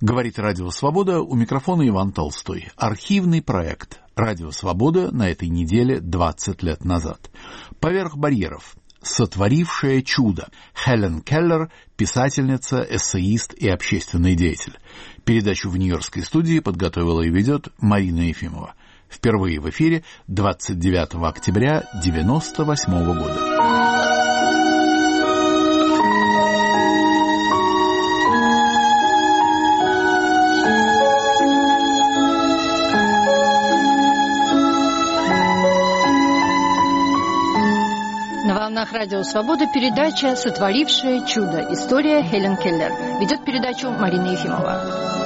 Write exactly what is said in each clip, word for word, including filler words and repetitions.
Говорит Радио Свобода, у микрофона Иван Толстой. Архивный проект Радио Свобода на этой неделе двадцать лет назад. Поверх барьеров. Сотворившая чудо. Хелен Келлер, писательница, эссеист и общественный деятель. Передачу в Нью-Йоркской студии подготовила и ведет Марина Ефимова. Впервые в эфире двадцать девятого октября девяносто восьмого года. Радио Свобода, передача «Сотворившая чудо. История Хелен Келлер». Ведет передачу Марина Ефимова.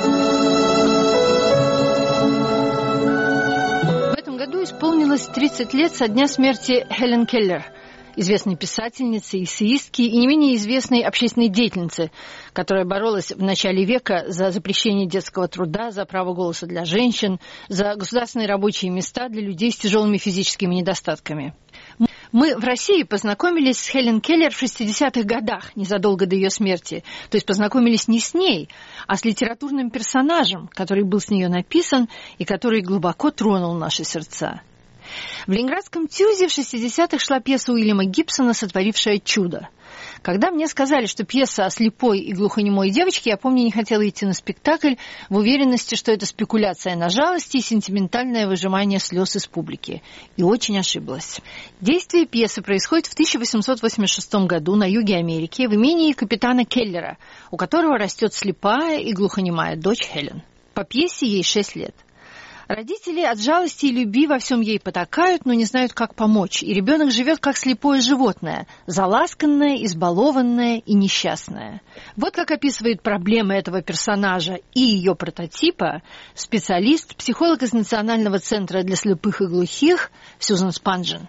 В этом году исполнилось тридцать лет со дня смерти Хелен Келлер, известной писательницы, эссеистки и не менее известной общественной деятельницы, которая боролась в начале века за запрещение детского труда, за право голоса для женщин, за государственные рабочие места для людей с тяжелыми физическими недостатками. Мы в России познакомились с Хелен Келлер в шестидесятых годах, незадолго до ее смерти. То есть познакомились не с ней, а с литературным персонажем, который был с нее написан и который глубоко тронул наши сердца. В Ленинградском ТЮЗе в шестидесятых шла пьеса Уильяма Гибсона «Сотворившая чудо». Когда мне сказали, что пьеса о слепой и глухонемой девочке, я, помню, не хотела идти на спектакль в уверенности, что это спекуляция на жалости и сентиментальное выжимание слез из публики. И очень ошиблась. Действие пьесы происходит в тысяча восемьсот восемьдесят шестом году на юге Америки в имении капитана Келлера, у которого растет слепая и глухонемая дочь Хелен. По пьесе ей шесть лет. Родители от жалости и любви во всем ей потакают, но не знают, как помочь. И ребенок живет как слепое животное, заласканное, избалованное и несчастное. Вот как описывает проблемы этого персонажа и ее прототипа специалист, психолог из Национального центра для слепых и глухих Сьюзан Спанжен.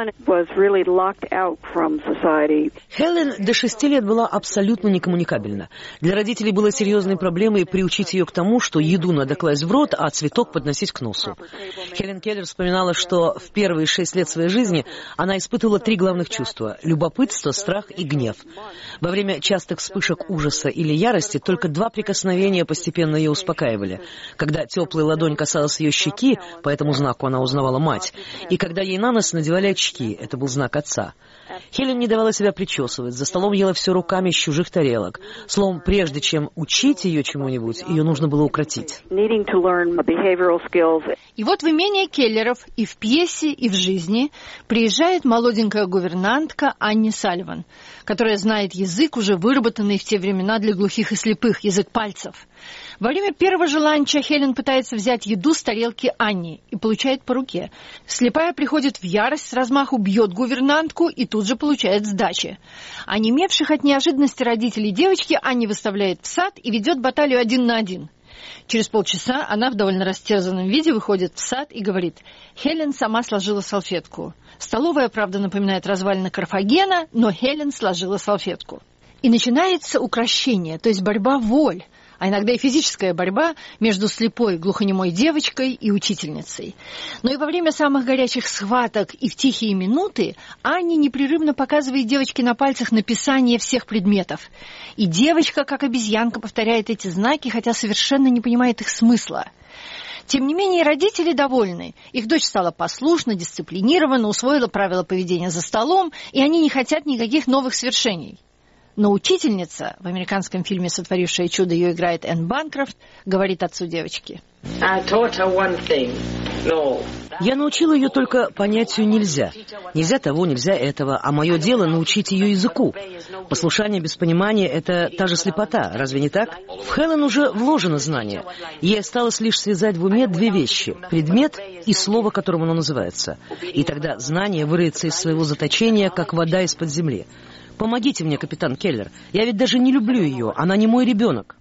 Хелен до шести лет была абсолютно некоммуникабельна. Для родителей было серьезной проблемой приучить ее к тому, что еду надо класть в рот, а цветок подносить к носу. Хелен Келлер вспоминала, что в первые шесть лет своей жизни она испытывала три главных чувства – любопытство, страх и гнев. Во время частых вспышек ужаса или ярости только два прикосновения постепенно ее успокаивали. Когда теплая ладонь касалась ее щеки, по этому знаку она узнавала мать, и когда ей на нос надевали очки, это был знак отца. Хелен не давала себя причесывать, за столом ела все руками из чужих тарелок. Словом, прежде чем учить ее чему-нибудь, ее нужно было укротить. И вот в имение Келлеров и в пьесе, и в жизни приезжает молоденькая гувернантка Анни Салливан, которая знает язык, уже выработанный в те времена для глухих и слепых, язык пальцев. Во время первого же ланча Хелен пытается взять еду с тарелки Анни и получает по руке. Слепая приходит в ярость, с размаху бьет гувернантку и тут же получает сдачи. Онемевших от неожиданности родителей девочки Анни выставляет в сад и ведет баталию один на один. Через полчаса она в довольно растерзанном виде выходит в сад и говорит: Хелен сама сложила салфетку. Столовая, правда, напоминает развалины Карфагена, но Хелен сложила салфетку. И начинается укрощение, то есть борьба воль, а иногда и физическая борьба между слепой глухонемой девочкой и учительницей. Но и во время самых горячих схваток и в тихие минуты Анни непрерывно показывает девочке на пальцах написание всех предметов. И девочка, как обезьянка, повторяет эти знаки, хотя совершенно не понимает их смысла. Тем не менее, родители довольны. Их дочь стала послушна, дисциплинирована, усвоила правила поведения за столом, и они не хотят никаких новых свершений. Но учительница, в американском фильме «Сотворившая чудо» ее играет Энн Банкрофт, говорит отцу девочки: «Я научила ее только понятию «нельзя». Нельзя того, нельзя этого, а мое дело научить ее языку. Послушание без понимания — это та же слепота, разве не так? В Хелен уже вложено знание. Ей осталось лишь связать в уме две вещи — предмет и слово, которым оно называется. И тогда знание вырвется из своего заточения, как вода из-под земли. Помогите мне, капитан Келлер. Я ведь даже не люблю ее. Она не мой ребенок».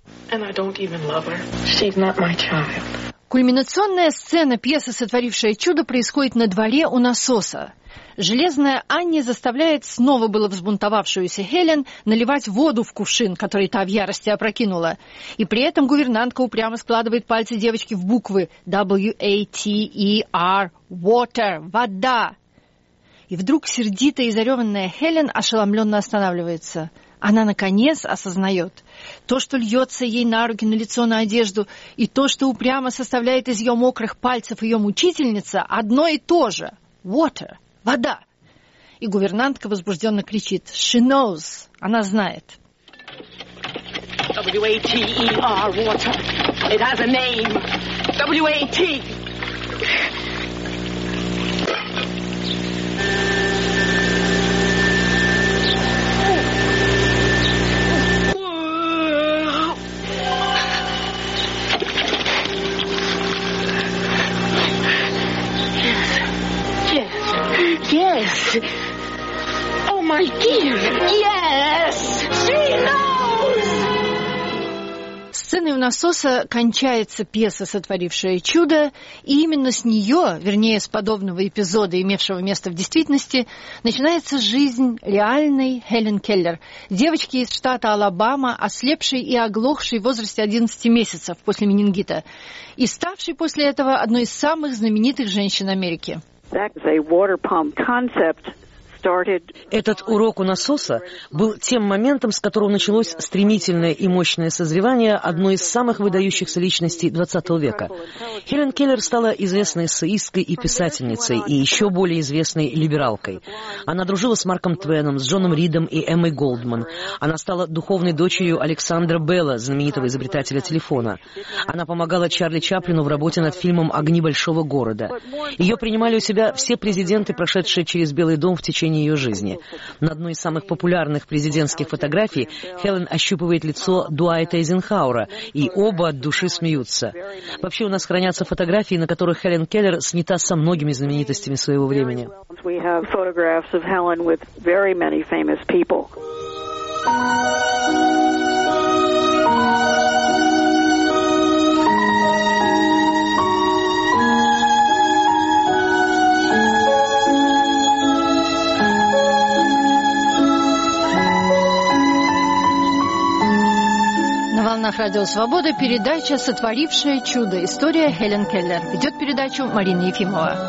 Кульминационная сцена пьесы «Сотворившая чудо» происходит на дворе у насоса. Железная Анни заставляет снова было взбунтовавшуюся Хелен наливать воду в кувшин, который та в ярости опрокинула. И при этом гувернантка упрямо складывает пальцы девочки в буквы дабл ю эй ти и ар – water – вода. И вдруг сердитая и зареванная Хелен ошеломленно останавливается. Она, наконец, осознает. То, что льется ей на руки, на лицо, на одежду, и то, что упрямо составляет из ее мокрых пальцев ее мучительница, одно и то же. Water. Вода. И гувернантка возбужденно кричит. She knows. Она знает. W A T E R, water. It has a name. W A T. Yes. Oh, my dear. Yes. She knows. Сценой у насоса кончается пьеса, сотворившая чудо, и именно с нее, вернее, с подобного эпизода, имевшего место в действительности, начинается жизнь реальной Хелен Келлер, девочки из штата Алабама, ослепшей и оглохшей в возрасте одиннадцати месяцев после менингита, и ставшей после этого одной из самых знаменитых женщин Америки. Этот урок у насоса был тем моментом, с которого началось стремительное и мощное созревание одной из самых выдающихся личностей двадцатого века. Хелен Келлер стала известной эссеисткой и писательницей, и еще более известной либералкой. Она дружила с Марком Твеном, с Джоном Ридом и Эммой Голдман. Она стала духовной дочерью Александра Белла, знаменитого изобретателя телефона. Она помогала Чарли Чаплину в работе над фильмом «Огни большого города». Ее принимали у себя все президенты, прошедшие через Белый дом в течение ее жизни. На одной из самых популярных президентских фотографий Хелен ощупывает лицо Дуайта Эйзенхауэра, и оба от души смеются. Вообще у нас хранятся фотографии, на которых Хелен Келлер снята со многими знаменитостями своего времени. На Радио Свобода передача «Сотворившая чудо. История Хелен Келлер». Ведет передачу Марина Ефимова.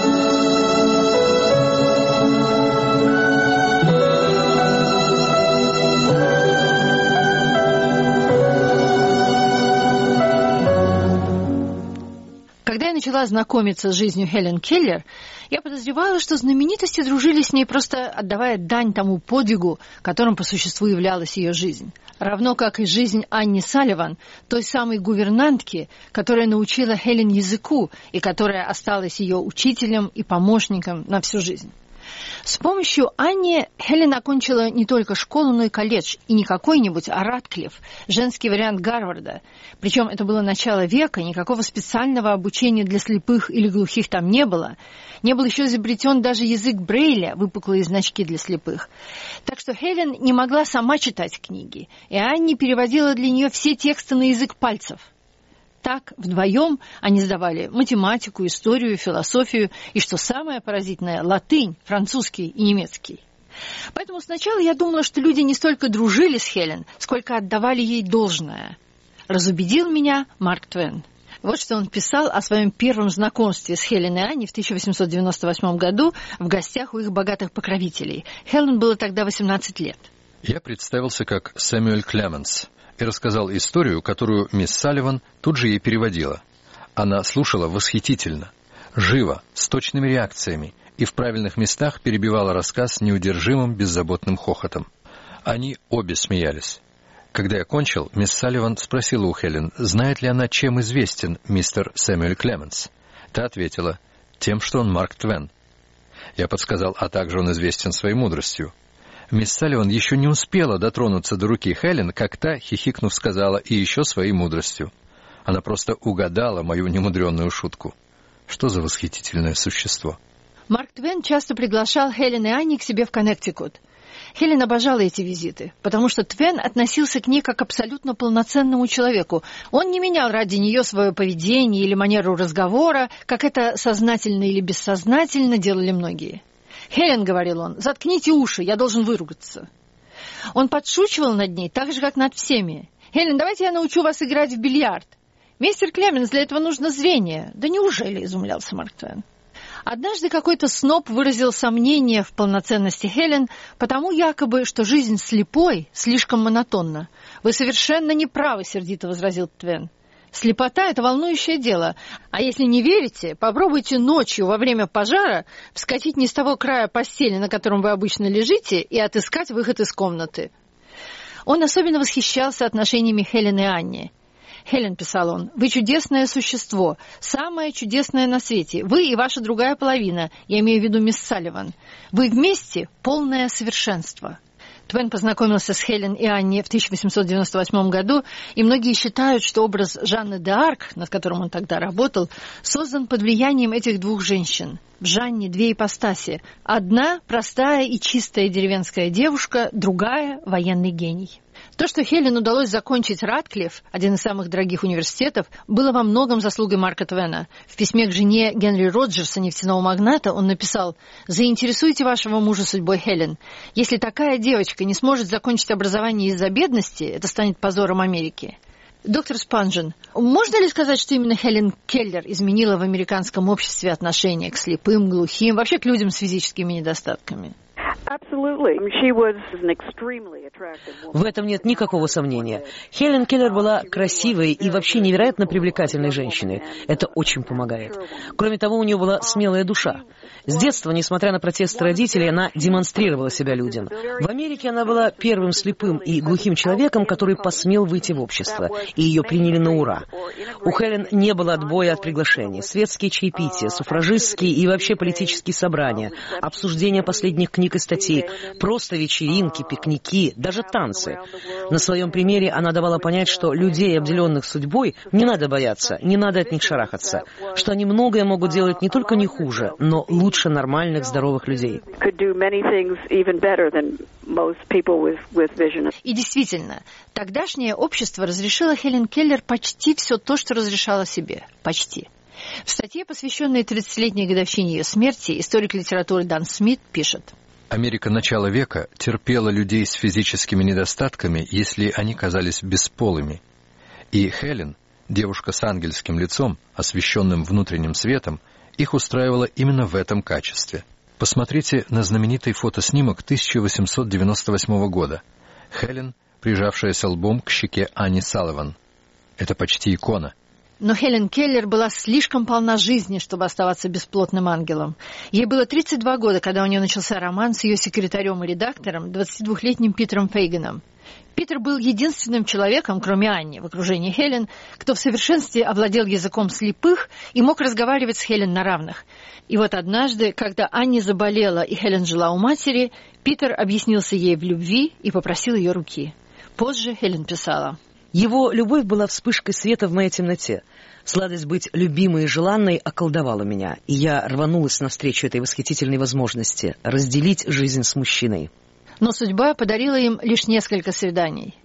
Когда я начала знакомиться с жизнью Хелен Келлер, я подозревала, что знаменитости дружили с ней, просто отдавая дань тому подвигу, которым по существу являлась ее жизнь. Равно как и жизнь Анни Салливан, той самой гувернантки, которая научила Хелен языку и которая осталась ее учителем и помощником на всю жизнь. С помощью Анни Хелен окончила не только школу, но и колледж, и не какой-нибудь, а Ратклифф, женский вариант Гарварда. Причем это было начало века, никакого специального обучения для слепых или глухих там не было. Не был еще изобретен даже язык Брейля, выпуклые значки для слепых. Так что Хелен не могла сама читать книги, и Анни переводила для нее все тексты на язык пальцев. Так, вдвоем они сдавали математику, историю, философию и, что самое поразительное, латынь, французский и немецкий. Поэтому сначала я думала, что люди не столько дружили с Хелен, сколько отдавали ей должное. Разубедил меня Марк Твен. Вот что он писал о своем первом знакомстве с Хелен и Анни в тысяча восемьсот девяносто восьмом году в гостях у их богатых покровителей. Хелен было тогда восемнадцать лет. Я представился как Сэмюэль Клеменс и рассказал историю, которую мисс Салливан тут же ей переводила. Она слушала восхитительно, живо, с точными реакциями, и в правильных местах перебивала рассказ неудержимым беззаботным хохотом. Они обе смеялись. Когда я кончил, мисс Салливан спросила у Хелен, знает ли она, чем известен мистер Сэмюэль Клеменс. Та ответила, тем, что он Марк Твен. Я подсказал, а также он известен своей мудростью. Мисс Салливан еще не успела дотронуться до руки Хелен, как та, хихикнув, сказала, и еще своей мудростью. Она просто угадала мою немудренную шутку. Что за восхитительное существо. Марк Твен часто приглашал Хелен и Анни к себе в Коннектикут. Хелен обожала эти визиты, потому что Твен относился к ней как к абсолютно полноценному человеку. Он не менял ради нее свое поведение или манеру разговора, как это сознательно или бессознательно делали многие. «Хелен, — говорил он, — заткните уши, я должен выругаться». Он подшучивал над ней так же, как над всеми. «Хелен, давайте я научу вас играть в бильярд. Мистер Клеменс, для этого нужно зрение». «Да неужели?» — изумлялся Марк Твен. Однажды какой-то сноб выразил сомнение в полноценности Хелен, потому якобы, что жизнь слепой слишком монотонна. «Вы совершенно не правы», — сердито возразил Твен. «Слепота — это волнующее дело. А если не верите, попробуйте ночью во время пожара вскочить не с того края постели, на котором вы обычно лежите, и отыскать выход из комнаты». Он особенно восхищался отношениями Хелен и Анни. «Хелен», — писал он, — «вы чудесное существо, самое чудесное на свете. Вы и ваша другая половина, я имею в виду мисс Салливан. Вы вместе полное совершенство». Твен познакомился с Хелен и Анни в тысяча восемьсот девяносто восьмом году, и многие считают, что образ Жанны д'Арк, над которым он тогда работал, создан под влиянием этих двух женщин. В Жанне две ипостаси. Одна – простая и чистая деревенская девушка, другая – военный гений. То, что Хелен удалось закончить Ратклифф, один из самых дорогих университетов, было во многом заслугой Марка Твена. В письме к жене Генри Роджерса, нефтяного магната, он написал: «Заинтересуйте вашего мужа судьбой Хелен. Если такая девочка не сможет закончить образование из-за бедности, это станет позором Америки». Доктор Спанжен, можно ли сказать, что именно Хелен Келлер изменила в американском обществе отношение к слепым, глухим, вообще к людям с физическими недостатками? В этом нет никакого сомнения. Хелен Келлер была красивой и вообще невероятно привлекательной женщиной. Это очень помогает. Кроме того, у нее была смелая душа. С детства, несмотря на протесты родителей, она демонстрировала себя людям. В Америке она была первым слепым и глухим человеком, который посмел выйти в общество, и ее приняли на ура. У Хелен не было отбоя от приглашений. Светские чаепития, суфражистские и вообще политические собрания, обсуждения последних книг и статей, просто вечеринки, пикники, даже танцы. На своем примере она давала понять, что людей, обделенных судьбой, не надо бояться, не надо от них шарахаться, что они многое могут делать не только не хуже, но лучше нормальных, здоровых людей. И действительно, тогдашнее общество разрешило Хелен Келлер почти все то, что разрешало себе. Почти. В статье, посвященной тридцатилетней годовщине ее смерти, историк литературы Дан Смит пишет: Америка начала века терпела людей с физическими недостатками, если они казались бесполыми. И Хелен, девушка с ангельским лицом, освещенным внутренним светом, их устраивала именно в этом качестве. Посмотрите на знаменитый фотоснимок тысяча восемьсот девяносто восьмого года. Хелен, прижавшаяся лбом к щеке Анни Салливан. Это почти икона. Но Хелен Келлер была слишком полна жизни, чтобы оставаться бесплотным ангелом. Ей было тридцать два года, когда у нее начался роман с ее секретарем и редактором, двадцатидвухлетним Питером Фейгеном. Питер был единственным человеком, кроме Анни, в окружении Хелен, кто в совершенстве овладел языком слепых и мог разговаривать с Хелен на равных. И вот однажды, когда Анни заболела и Хелен жила у матери, Питер объяснился ей в любви и попросил ее руки. Позже Хелен писала: «Его любовь была вспышкой света в моей темноте. Сладость быть любимой и желанной околдовала меня, и я рванулась навстречу этой восхитительной возможности разделить жизнь с мужчиной». Но судьба подарила им лишь несколько свиданий.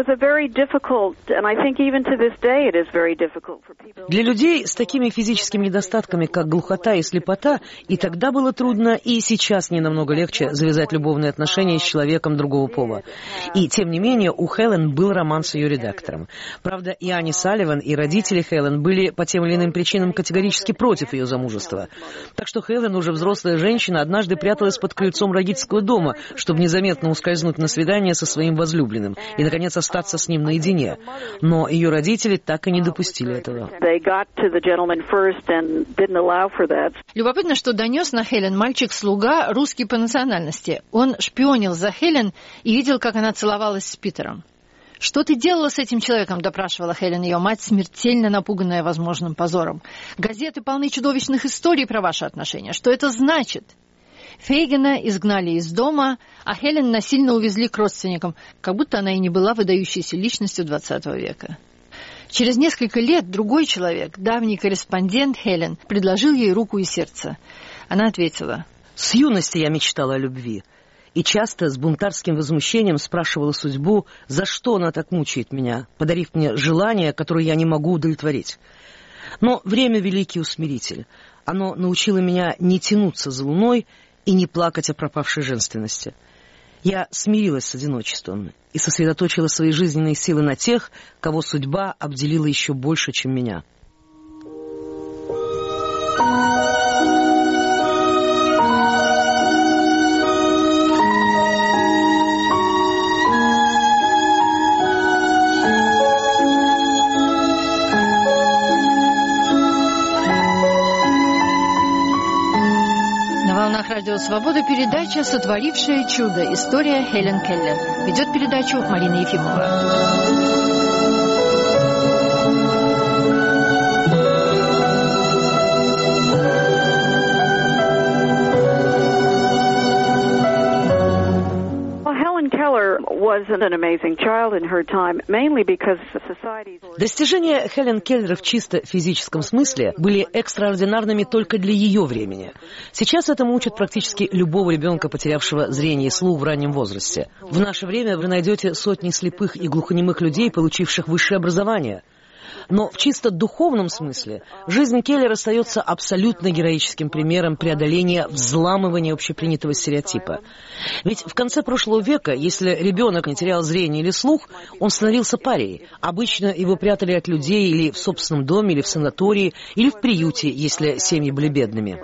Для людей с такими физическими недостатками, как глухота и слепота, и тогда было трудно, и сейчас не намного легче завязать любовные отношения с человеком другого пола. И, тем не менее, у Хелен был роман с ее редактором. Правда, и Анни Салливан, и родители Хелен были по тем или иным причинам категорически против ее замужества. Так что Хелен, уже взрослая женщина, однажды пряталась под крыльцом родительского дома, чтобы незаметно ускользнуть на свидание со своим возлюбленным и, наконец, остаться с ним наедине. Но ее родители так и не допустили этого. Любопытно, что донес на Хелен мальчик-слуга, русский по национальности. Он шпионил за Хелен и видел, как она целовалась с Питером. «Что ты делала с этим человеком?» – допрашивала Хелен ее мать, смертельно напуганная возможным позором. «Газеты полны чудовищных историй про ваши отношения. Что это значит?» Фейгена изгнали из дома, а Хелен насильно увезли к родственникам, как будто она и не была выдающейся личностью двадцатого века. Через несколько лет другой человек, давний корреспондент Хелен, предложил ей руку и сердце. Она ответила: «С юности я мечтала о любви, и часто с бунтарским возмущением спрашивала судьбу, за что она так мучает меня, подарив мне желание, которое я не могу удовлетворить. Но время — великий усмиритель. Оно научило меня не тянуться за луной и не плакать о пропавшей женственности. Я смирилась с одиночеством и сосредоточила свои жизненные силы на тех, кого судьба обделила еще больше, чем меня». Радио Свобода, передача «Сотворившее чудо. История Хелен Келлер». Ведет передачу Марина Ефимова. Достижения Хелен Келлер в чисто физическом смысле были экстраординарными только для ее времени. Сейчас этому учат практически любого ребенка, потерявшего зрение и слух в раннем возрасте. В наше время вы найдете сотни слепых и глухонемых людей, получивших высшее образование. Но в чисто духовном смысле жизнь Келлер остается абсолютно героическим примером преодоления взламывания общепринятого стереотипа. Ведь в конце прошлого века, если ребенок не терял зрение или слух, он становился парией. Обычно его прятали от людей или в собственном доме, или в санатории, или в приюте, если семьи были бедными.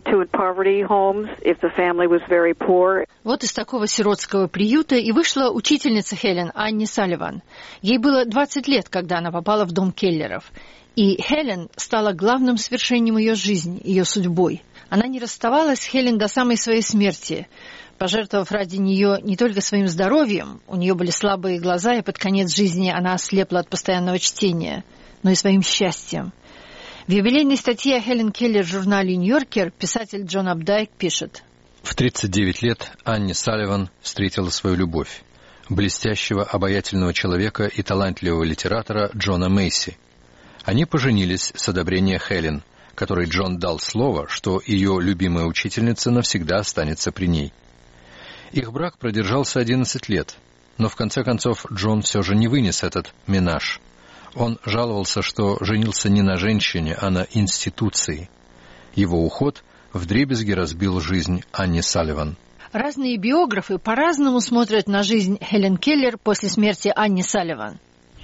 Вот из такого сиротского приюта и вышла учительница Хелен Анни Салливан. Ей было двадцать лет, когда она попала в дом Келлеров. И Хелен стала главным свершением ее жизни, ее судьбой. Она не расставалась с Хелен до самой своей смерти, пожертвовав ради нее не только своим здоровьем, у нее были слабые глаза, и под конец жизни она ослепла от постоянного чтения, но и своим счастьем. В юбилейной статье о Хелен Келлер в журнале «Нью-Йоркер» писатель Джон Апдайк пишет: В тридцать девять лет Анни Салливан встретила свою любовь, блестящего, обаятельного человека и талантливого литератора Джона Мейси. Они поженились с одобрения Хелен, которой Джон дал слово, что ее любимая учительница навсегда останется при ней. Их брак продержался одиннадцать лет, но в конце концов Джон все же не вынес этот менаж. Он жаловался, что женился не на женщине, а на институции. Его уход вдребезги разбил жизнь Анни Салливан. Разные биографы по-разному смотрят на жизнь Хелен Келлер после смерти Анни Салливан.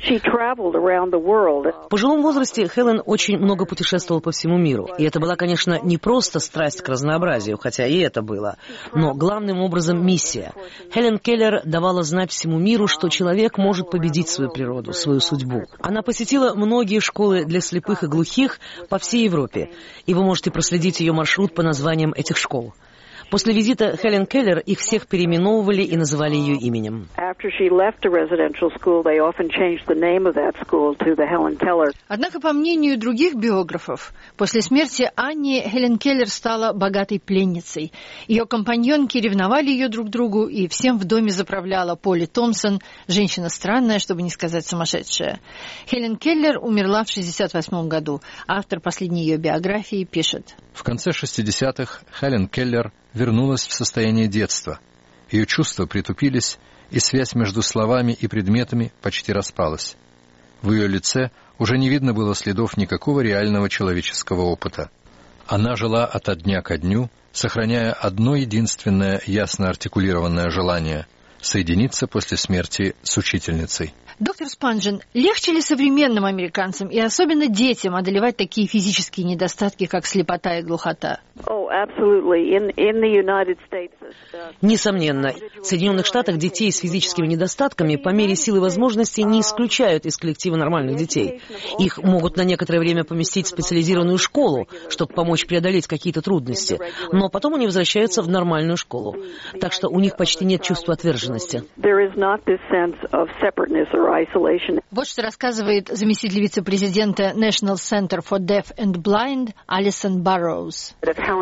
В пожилом возрасте Хелен очень много путешествовала по всему миру. И это была, конечно, не просто страсть к разнообразию, хотя и это было, но главным образом миссия. Хелен Келлер давала знать всему миру, что человек может победить свою природу, свою судьбу. Она посетила многие школы для слепых и глухих по всей Европе, и вы можете проследить ее маршрут по названиям этих школ. После визита Хелен Келлер их всех переименовывали и называли ее именем. Однако, по мнению других биографов, после смерти Анни Хелен Келлер стала богатой пленницей. Ее компаньонки ревновали ее друг к другу, и всем в доме заправляла Полли Томпсон, женщина странная, чтобы не сказать сумасшедшая. Хелен Келлер умерла в шестьдесят восьмом году. Автор последней ее биографии пишет: В конце шестидесятых Хелен Келлер вернулась в состояние детства. Ее чувства притупились, и связь между словами и предметами почти распалась. В ее лице уже не видно было следов никакого реального человеческого опыта. Она жила ото дня ко дню, сохраняя одно единственное ясно артикулированное желание — соединиться после смерти с учительницей. Доктор Спанжен, легче ли современным американцам и особенно детям одолевать такие физические недостатки, как слепота и глухота? Несомненно. В Соединенных Штатах детей с физическими недостатками по мере силы возможностей не исключают из коллектива нормальных детей. Их могут на некоторое время поместить в специализированную школу, чтобы помочь преодолеть какие-то трудности, но потом они возвращаются в нормальную школу. Так что у них почти нет чувства отверженности. Вот что рассказывает заместитель вице-президента National Center for Deaf and Blind Алисон Барроуз.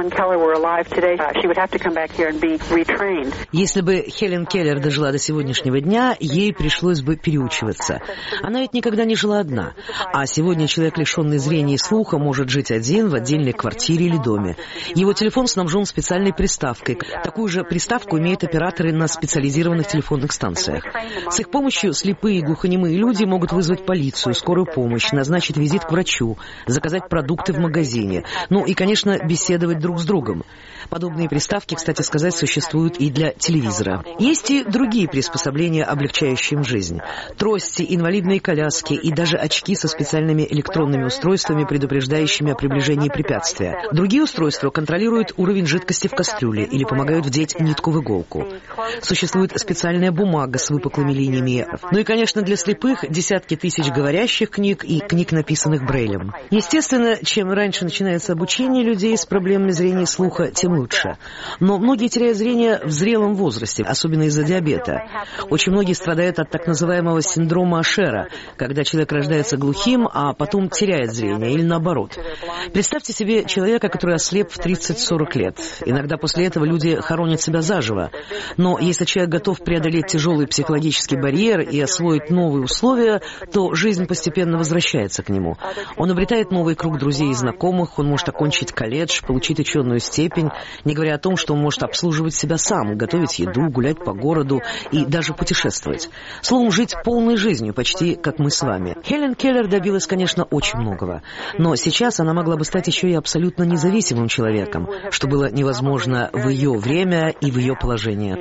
Если бы Хелен Келлер дожила до сегодняшнего дня, ей пришлось бы переучиваться. Она ведь никогда не жила одна. А сегодня человек, лишенный зрения и слуха, может жить один в отдельной квартире или доме. Его телефон снабжен специальной приставкой. Такую же приставку имеют операторы на специализированных телефонных станциях. С их помощью слепые и глухонемые люди могут вызвать полицию, скорую помощь, назначить визит к врачу, заказать продукты в магазине. Ну и, конечно, беседовать друг с другом. Подобные приставки, кстати сказать, существуют и для телевизора. Есть и другие приспособления, облегчающие им жизнь. Трости, инвалидные коляски и даже очки со специальными электронными устройствами, предупреждающими о приближении препятствия. Другие устройства контролируют уровень жидкости в кастрюле или помогают вдеть нитку в иголку. Существует специальная бумага с выпуклыми линиями. Ну и, конечно, Конечно, для слепых десятки тысяч говорящих книг и книг, написанных Брейлем. Естественно, чем раньше начинается обучение людей с проблемами зрения и слуха, тем лучше. Но многие теряют зрение в зрелом возрасте, особенно из-за диабета. Очень многие страдают от так называемого синдрома Ашера, когда человек рождается глухим, а потом теряет зрение, или наоборот. Представьте себе человека, который ослеп в тридцать-сорок лет. Иногда после этого люди хоронят себя заживо. Но если человек готов преодолеть тяжелый психологический барьер и освоить новые условия, то жизнь постепенно возвращается к нему. Он обретает новый круг друзей и знакомых, он может окончить колледж, получить ученую степень, не говоря о том, что он может обслуживать себя сам, готовить еду, гулять по городу и даже путешествовать. Словом, жить полной жизнью, почти как мы с вами. Хелен Келлер добилась, конечно, очень многого. Но сейчас она могла бы стать еще и абсолютно независимым человеком, что было невозможно в ее время и в ее положении.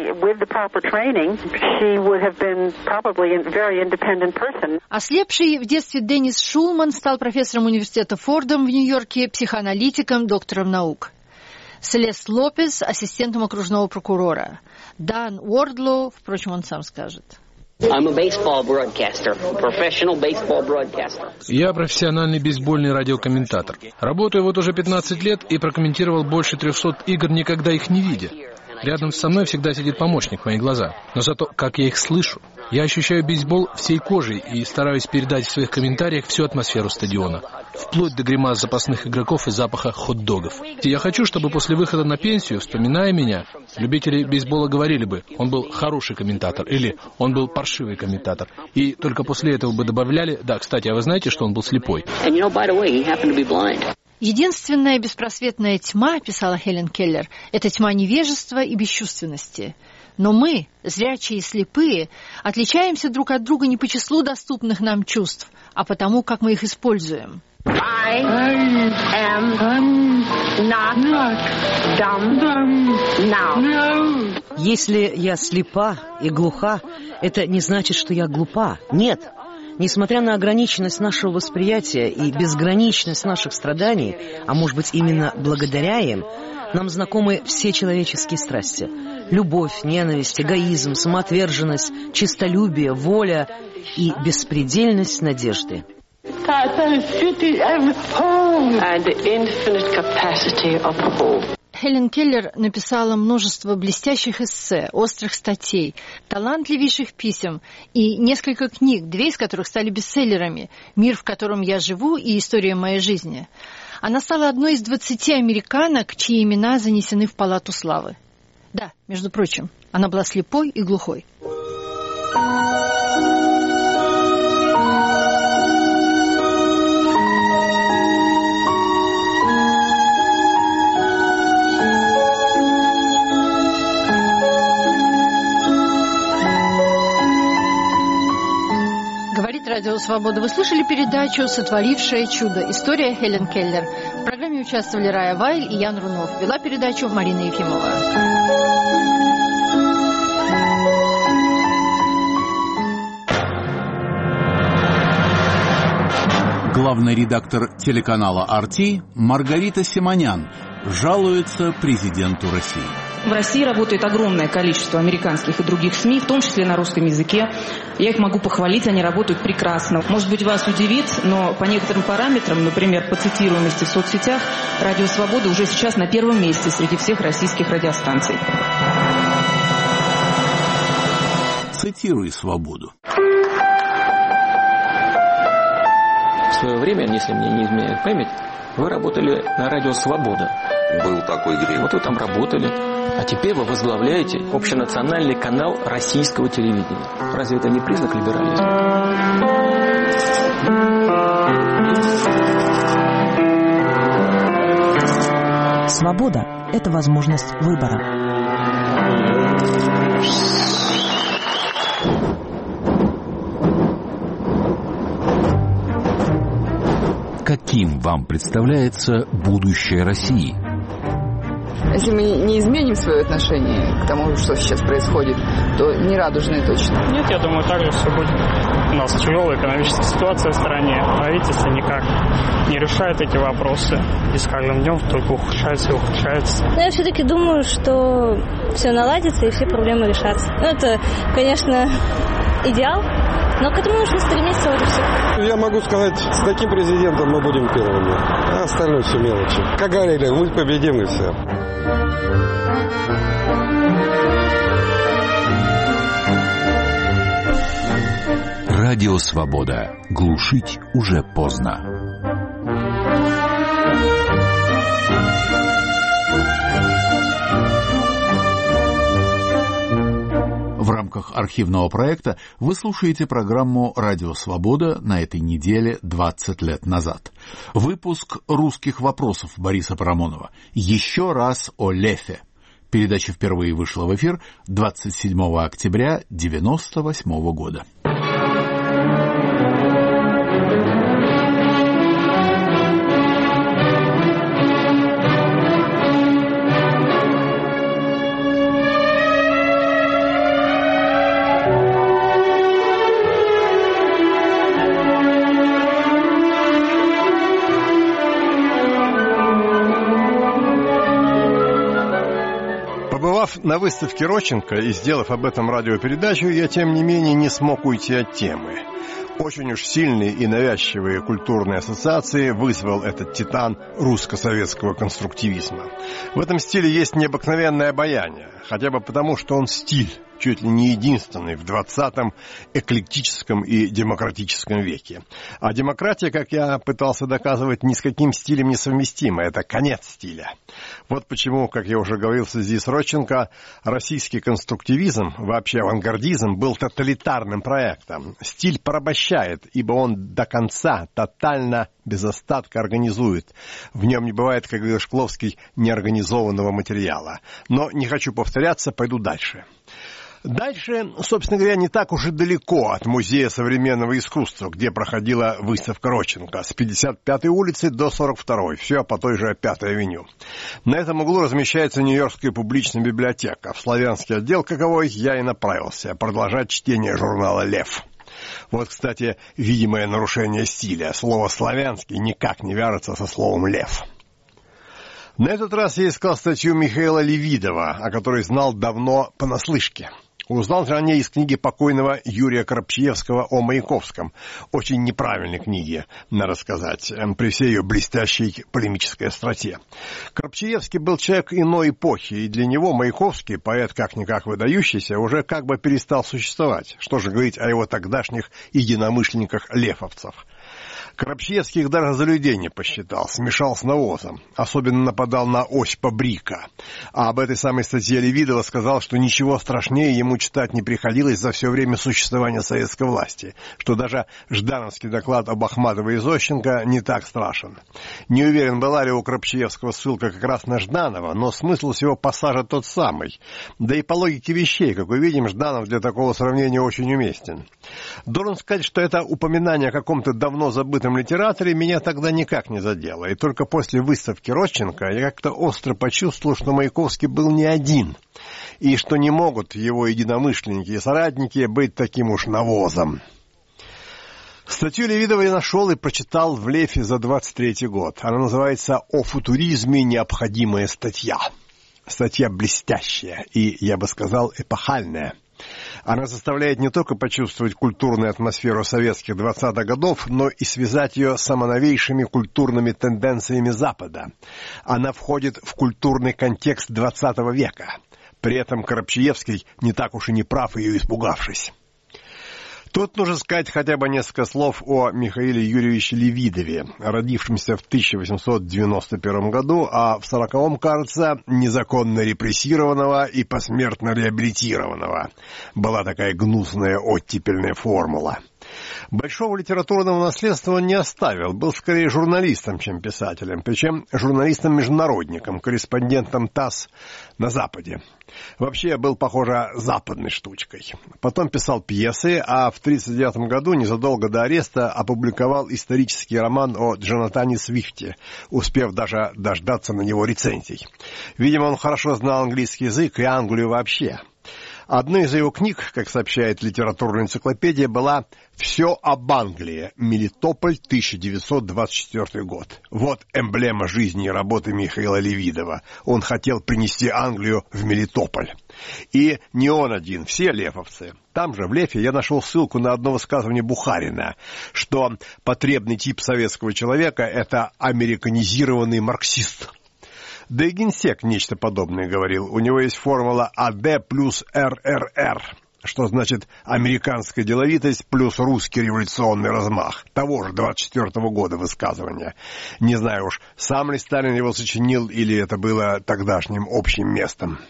Ослепший в детстве Деннис Шулман стал профессором университета Фордом в Нью-Йорке, психоаналитиком, доктором наук. Селест Лопес – ассистентом окружного прокурора. Дан Уордлоу, впрочем, он сам скажет. Я профессиональный бейсбольный радиокомментатор. Работаю вот уже пятнадцать лет и прокомментировал больше трехсот игр, никогда их не видя. Рядом со мной всегда сидит помощник в мои глаза. Но зато, как я их слышу, я ощущаю бейсбол всей кожей и стараюсь передать в своих комментариях всю атмосферу стадиона. Вплоть до гримас запасных игроков и запаха хот-догов. И я хочу, чтобы после выхода на пенсию, вспоминая меня, любители бейсбола говорили бы: он был хороший комментатор или он был паршивый комментатор. И только после этого бы добавляли: да, кстати, а вы знаете, что он был слепой? Единственная беспросветная тьма, писала Хелен Келлер, это тьма невежества и бесчувственности. Но мы, зрячие и слепые, отличаемся друг от друга не по числу доступных нам чувств, а по тому, как мы их используем. I am not dumb now. Если я слепа и глуха, это не значит, что я глупа. Нет. Несмотря на ограниченность нашего восприятия и безграничность наших страданий, а может быть именно благодаря им, нам знакомы все человеческие страсти. Любовь, ненависть, эгоизм, самоотверженность, честолюбие, воля и беспредельность надежды. Хелен Келлер написала множество блестящих эссе, острых статей, талантливейших писем и несколько книг, две из которых стали бестселлерами «Мир, в котором я живу» и «История моей жизни». Она стала одной из двадцати американок, чьи имена занесены в Палату славы. Да, между прочим, она была слепой и глухой. Радио «Свобода». Вы слышали передачу «Сотворившее чудо. История Хелен Келлер». В программе участвовали Рая Вайль и Ян Рунов. Вела передачу Марина Ефимова. Главный редактор телеканала ар ти Маргарита Симонян жалуется президенту России. В России работает огромное количество американских и других СМИ, в том числе на русском языке. Я их могу похвалить, они работают прекрасно. Может быть, вас удивит, но по некоторым параметрам, например, по цитируемости в соцсетях, Радио Свобода уже сейчас на первом месте среди всех российских радиостанций. Цитируй «Свободу». В свое время, если мне не изменяет память, вы работали на Радио Свобода. Был такой грех. Вот вы там работали. А теперь вы возглавляете общенациональный канал российского телевидения. Разве это не признак либерализма? Свобода – это возможность выбора. Каким вам представляется будущее России? Если мы не изменим свое отношение к тому, что сейчас происходит, то не радужное точно. Нет, я думаю, так же все будет. У нас тяжелая экономическая ситуация в стране. Правительство никак не решает эти вопросы. И с каждым днем только ухудшается и ухудшается. Но я все-таки думаю, что все наладится и все проблемы решатся. Ну, это, конечно, идеал, но к этому нужно стремиться, вот и все. Я могу сказать, с таким президентом мы будем первыми, а остальное все мелочи. Как говорили, мы победим и все. Радио «Свобода». Глушить уже поздно. В рамках архивного проекта вы слушаете программу «Радио Свобода» на этой неделе двадцать лет назад. Выпуск «Русских вопросов» Бориса Парамонова. Еще раз о Лефе. Передача впервые вышла в эфир двадцать седьмого октября девяносто восьмого года. На выставке Родченко и сделав об этом радиопередачу, я, тем не менее, не смог уйти от темы. Очень уж сильные и навязчивые культурные ассоциации вызвал этот титан русско-советского конструктивизма. В этом стиле есть необыкновенное обаяние, хотя бы потому, что он стиль, чуть ли не единственный в двадцатом эклектическом и демократическом веке. А демократия, как я пытался доказывать, ни с каким стилем не совместима. Это конец стиля. Вот почему, как я уже говорил в связи с Родченко, российский конструктивизм, вообще авангардизм, был тоталитарным проектом. Стиль порабощает, ибо он до конца, тотально, без остатка организует. В нем не бывает, как говорил Шкловский, неорганизованного материала. Но не хочу повторяться, пойду дальше. Дальше, собственно говоря, не так уж и далеко от Музея современного искусства, где проходила выставка Родченко, с пятьдесят пятой улицы до сорок второй, все по той же Пятой авеню. На этом углу размещается Нью-Йоркская публичная библиотека. В славянский отдел, каковой, я и направился, продолжать чтение журнала «Лев». Вот, кстати, видимое нарушение стиля. Слово «славянский» никак не вяжется со словом «лев». На этот раз я искал статью Михаила Левидова, о которой знал давно понаслышке. Узнал же о ней из книги покойного Юрия Коробчиевского о Маяковском. Очень неправильной книги, надо сказать, при всей ее блестящей полемической остроте. Коробчиевский был человек иной эпохи, и для него Маяковский, поэт как-никак выдающийся, уже как бы перестал существовать. Что же говорить о его тогдашних единомышленниках-лефовцах. Коробчиевский их даже за людей не посчитал, смешал с навозом. Особенно нападал на Осипа Брика. А об этой самой статье Левидова сказал, что ничего страшнее ему читать не приходилось за все время существования советской власти, что даже ждановский доклад об Ахматовой и Зощенко не так страшен. Не уверен, была ли у Коробчиевского ссылка как раз на Жданова, но смысл всего пассажа тот самый. Да и по логике вещей, как увидим, Жданов для такого сравнения очень уместен. Должен сказать, что это упоминание о каком-то давно забытом литераторе меня тогда никак не задело. И только после выставки Родченко я как-то остро почувствовал, что Маяковский был не один. И что не могут его единомышленники и соратники быть таким уж навозом. Статью Левидова я нашел и прочитал в Лефе за двадцать третий год. Она называется «О футуризме. Необходимая статья». Статья блестящая и, я бы сказал, эпохальная. Она заставляет не только почувствовать культурную атмосферу советских двадцатых годов, но и связать ее с самоновейшими культурными тенденциями Запада. Она входит в культурный контекст двадцатого века. При этом Коробчиевский не так уж и не прав, ее испугавшись. Тут нужно сказать хотя бы несколько слов о Михаиле Юрьевиче Левидове, родившемся в тысяча восемьсот девяносто первом году, а в сороковом, кажется, незаконно репрессированного и посмертно реабилитированного. Была такая гнусная оттепельная формула. Большого литературного наследства он не оставил, был скорее журналистом, чем писателем, причем журналистом-международником, корреспондентом ТАСС на Западе. Вообще был, похоже, западной штучкой. Потом писал пьесы, а в тридцать девятом году, незадолго до ареста, опубликовал исторический роман о Джонатане Свифте, успев даже дождаться на него рецензий. Видимо, он хорошо знал английский язык и Англию вообще. Одной из его книг, как сообщает литературная энциклопедия, была «Все об Англии. Мелитополь, тысяча девятьсот двадцать четвёртый год». Вот эмблема жизни и работы Михаила Левидова. Он хотел принести Англию в Мелитополь. И не он один, все лефовцы. Там же, в Лефе, я нашел ссылку на одно высказывание Бухарина, что потребный тип советского человека – это американизированный марксист. Да и генсек нечто подобное говорил. У него есть формула АД плюс РРР, что значит американская деловитость плюс русский революционный размах. Того же двадцать четвёртого года высказывания. Не знаю уж, сам ли Сталин его сочинил, или это было тогдашним общим местом.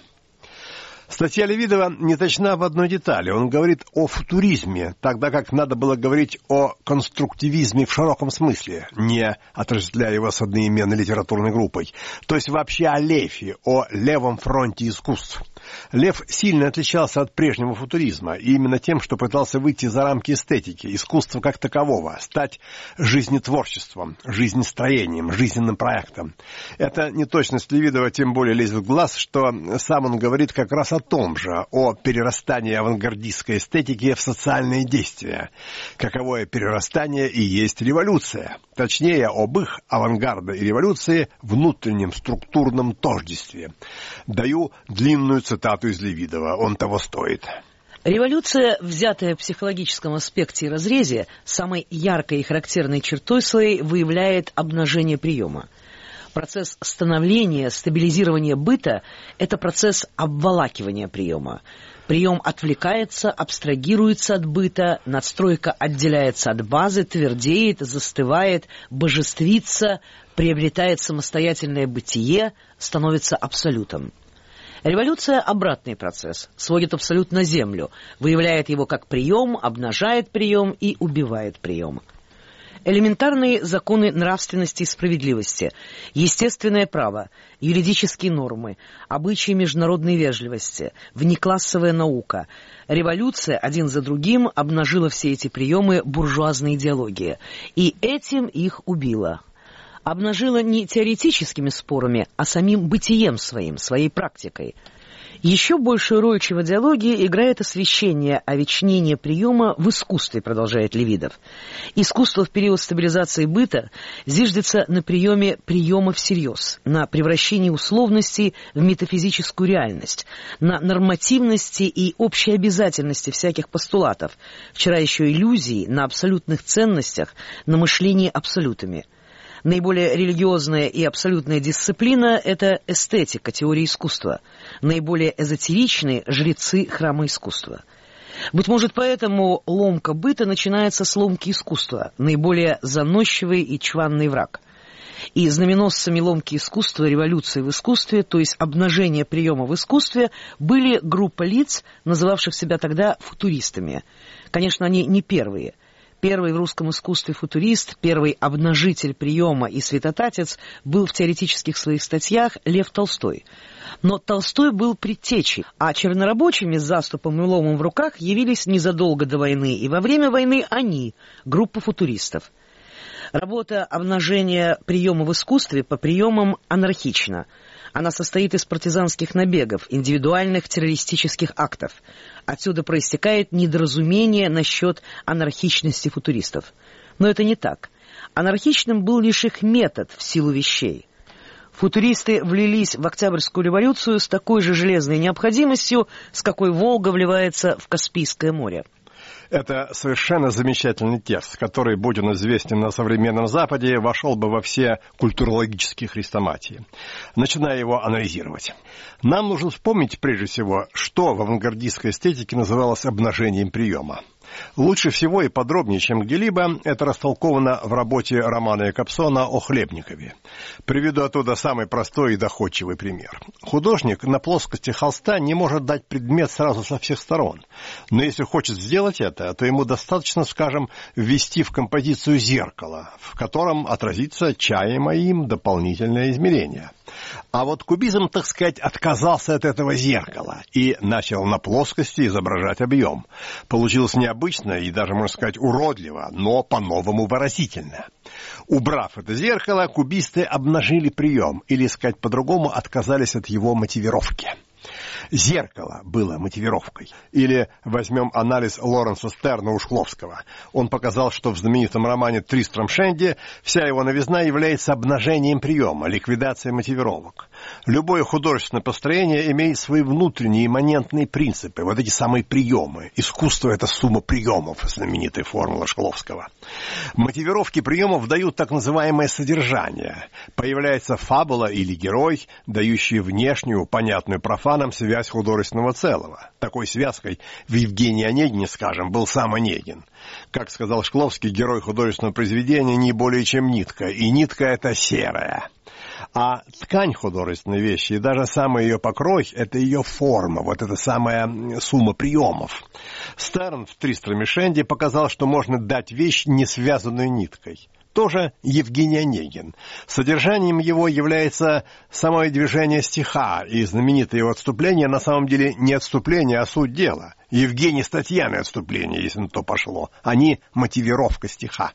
Статья Левидова не точна в одной детали. Он говорит о футуризме, тогда как надо было говорить о конструктивизме в широком смысле, не отождествляя его с одноименной литературной группой. То есть вообще о Лефе, о левом фронте искусств. Лев сильно отличался от прежнего футуризма, и именно тем, что пытался выйти за рамки эстетики, искусства как такового, стать жизнетворчеством, жизнестроением, жизненным проектом. Эта неточность Левидова тем более лезет в глаз, что сам он говорит как раз о том же, о перерастании авангардистской эстетики в социальные действия. Каковое перерастание и есть революция. Точнее, об их, авангарда и революции, внутреннем структурном тождестве. Даю длинную цитату из Левидова, он того стоит. Революция, взятая в психологическом аспекте и разрезе, самой яркой и характерной чертой своей выявляет обнажение приема. Процесс становления, стабилизирования быта – это процесс обволакивания приема. Прием отвлекается, абстрагируется от быта, надстройка отделяется от базы, твердеет, застывает, божествится, приобретает самостоятельное бытие, становится абсолютом. Революция – обратный процесс, сводит абсолют на землю, выявляет его как прием, обнажает прием и убивает прием. Элементарные законы нравственности и справедливости, естественное право, юридические нормы, обычаи международной вежливости, внеклассовая наука. Революция один за другим обнажила все эти приемы буржуазной идеологии, и этим их убила. Обнажила не теоретическими спорами, а самим бытием своим, своей практикой. Еще большую роль, чем в идеологии, играет освещение, овечнение приема в искусстве, продолжает Левидов. Искусство в период стабилизации быта зиждется на приеме приема всерьез, на превращении условностей в метафизическую реальность, на нормативности и общей обязательности всяких постулатов, вчера еще иллюзии, на абсолютных ценностях, на мышлении абсолютами. Наиболее религиозная и абсолютная дисциплина – это эстетика, теория искусства. Наиболее эзотеричные – жрецы храма искусства. Быть может, поэтому ломка быта начинается с ломки искусства, наиболее заносчивый и чванный враг. И знаменосцами ломки искусства, революции в искусстве, то есть обнажения приема в искусстве, были группа лиц, называвших себя тогда футуристами. Конечно, они не первые. Первый в русском искусстве футурист, первый обнажитель приема и святотатец был в теоретических своих статьях Лев Толстой. Но Толстой был предтечей, а чернорабочими с заступом и ломом в руках явились незадолго до войны и во время войны они, группа футуристов. Работа обнажения приема в искусстве по приемам анархична. Она состоит из партизанских набегов, индивидуальных террористических актов. Отсюда проистекает недоразумение насчет анархичности футуристов. Но это не так. Анархичным был лишь их метод в силу вещей. Футуристы влились в Октябрьскую революцию с такой же железной необходимостью, с какой Волга вливается в Каспийское море. Это совершенно замечательный текст, который, будь он известен на современном Западе, вошел бы во все культурологические хрестоматии. Начиная его анализировать. Нам нужно вспомнить, прежде всего, что в авангардистской эстетике называлось обнажением приема. Лучше всего и подробнее, чем где-либо, это растолковано в работе Романа Якобсона о Хлебникове. Приведу оттуда самый простой и доходчивый пример. Художник на плоскости холста не может дать предмет сразу со всех сторон. Но если хочет сделать это, то ему достаточно, скажем, ввести в композицию зеркало, в котором отразится чаемое им дополнительное измерение. А вот кубизм, так сказать, отказался от этого зеркала и начал на плоскости изображать объем. Получилось необычно и даже, можно сказать, уродливо, но по-новому выразительно. Убрав это зеркало, кубисты обнажили прием, или, сказать по-другому, отказались от его мотивировки. Зеркало было мотивировкой. Или возьмем анализ Лоренса Стерна у Шкловского. Он показал, что в знаменитом романе «Тристрам Шенди» вся его новизна является обнажением приема, ликвидацией мотивировок. Любое художественное построение имеет свои внутренние имманентные принципы, вот эти самые приемы. Искусство — это сумма приемов, знаменитая формула Шкловского. Мотивировки приемов дают так называемое содержание. Появляется фабула или герой, дающий внешнюю, понятную профанам связь художественного целого. Такой связкой в Евгении Онегине, скажем, был сам Онегин. Как сказал Шкловский, герой художественного произведения не более чем нитка, и нитка — это серая. А ткань художественной вещи, и даже самый ее покрой — это ее форма, вот эта самая сумма приемов. Стерн в «Тристраме Шенди» показал, что можно дать вещь, не связанную ниткой. Тоже Евгений Онегин. Содержанием его является самое движение стиха, и знаменитое его отступление на самом деле не отступление, а суть дела. Евгений с Татьяной отступление, если на то пошло. Они — мотивировка стиха.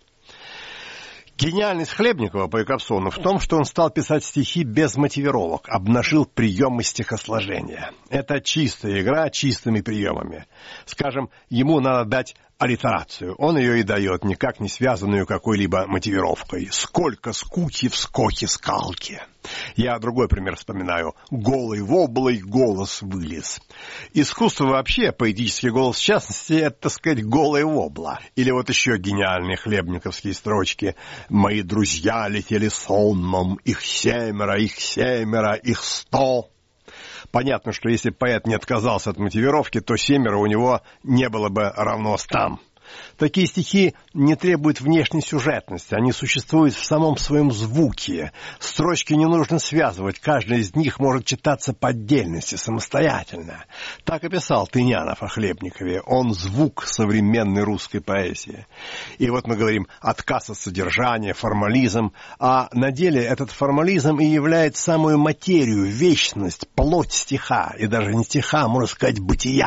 Гениальность Хлебникова по Якобсону в том, что он стал писать стихи без мотивировок, обнажил приемы стихосложения. Это чистая игра чистыми приемами. Скажем, ему надо дать аллитерацию. Он ее и дает, никак не связанную какой-либо мотивировкой. «Сколько скуки в скоке скалки». Я другой пример вспоминаю. «Голый воблой голос вылез». Искусство вообще, поэтический голос в частности, это, так сказать, голая вобла. Или вот еще гениальные хлебниковские строчки. «Мои друзья летели сонмом, их семеро, их семеро, их сто». Понятно, что если поэт не отказался от мотивировки, то семеро у него не было бы равно стам. Такие стихи не требуют внешней сюжетности, они существуют в самом своем звуке. Строчки не нужно связывать, каждая из них может читаться по отдельности, самостоятельно. Так и писал Тынянов о Хлебникове. Он звук современной русской поэзии. И вот мы говорим отказ от содержания, формализм, а на деле этот формализм и является самую материю, вечность, плоть стиха, и даже не стиха, а можно сказать, бытия.